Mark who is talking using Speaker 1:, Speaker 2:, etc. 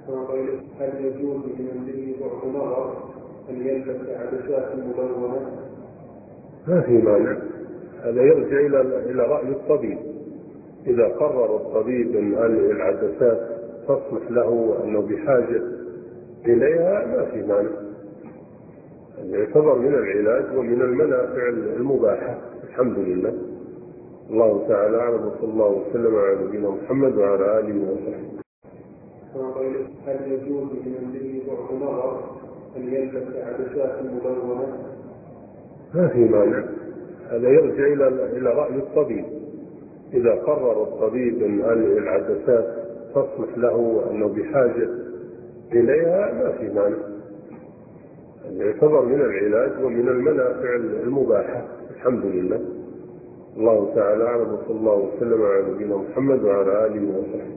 Speaker 1: هل يجوز لمن به بعض نظر أن يلبس عدسات ملونة؟
Speaker 2: ما في مانع، هذا يرجع إلى رأي الطبيب. إذا قرر الطبيب أن هذه العدسات تصلح له وأنه بحاجة إليها ما في مانع، يعتبر من العلاج ومن المنافع المباحة. الحمد لله. الله تعالى أعلم، وصلى الله وسلم على نبينا محمد وعلى آله وصحبه.
Speaker 1: هل يجوز لمن به بعض نظر أن يلبس عدسات ملونة؟
Speaker 2: ما في مانع، هذا يرجع إلى رأي الطبيب. إذا قرر الطبيب أن هذه العدسات تصلح له وأنه بحاجة إليها ما في مانع، يعتبر من العلاج ومن المنافع المباحة. الحمد لله. الله تعالى أعلم، وصلى الله وسلم على نبينا محمد وعلى آله وصحبه.